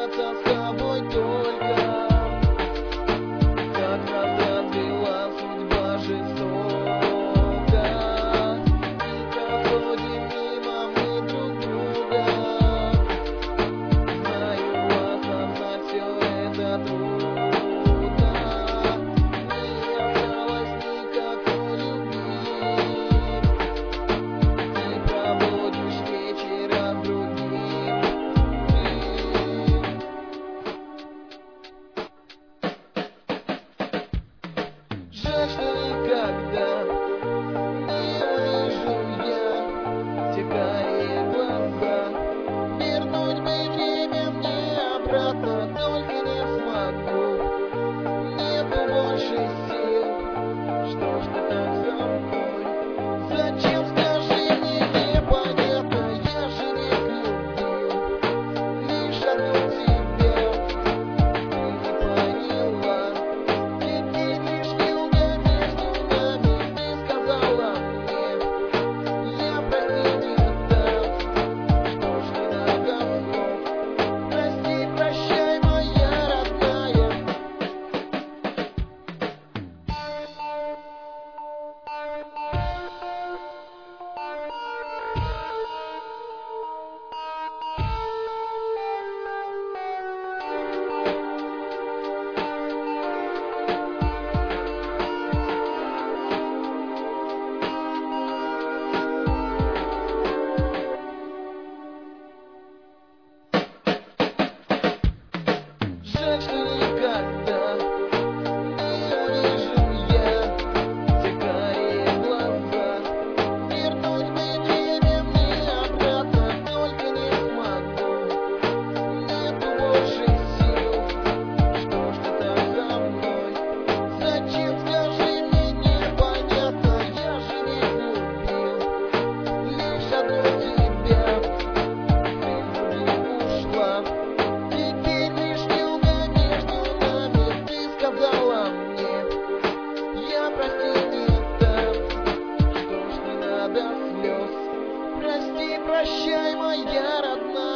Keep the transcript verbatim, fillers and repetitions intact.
остаться с тобой только. Как нас развела судьба жестоко, и проходим мимо мы друг друга. Знаю, осознать все это трудно. Не осталось никакой любви. Ты проводишь вечера с другим. Жаль, что никогда не увижу я те карие глаза. Вернуть бы время мне обратно, только не смогу. Нету больше сил. Что ж ты так со мной? Зачем, скажи мне, непонятно. Я же не любил лишь одну тебя. Ты не поняла. Теперь лишь юга между нами. Ты сказала мне, я простить не дам. Что ж не надо слов? Прости, прощай, моя родная. Жаль, что никогда не увижу я те карие глаза. Вернуть бы время мне обратно, только не смогу. Нету больше сил. Что ж ты так со мной? Зачем, скажи мне, непонятно. Я же не любил лишь одну тебя. Ты не ушла. Теперь лишь юга между нами. Ты сказала мне, я простить не дам. Что ж не надо слез? Прости, прощай, моя родная.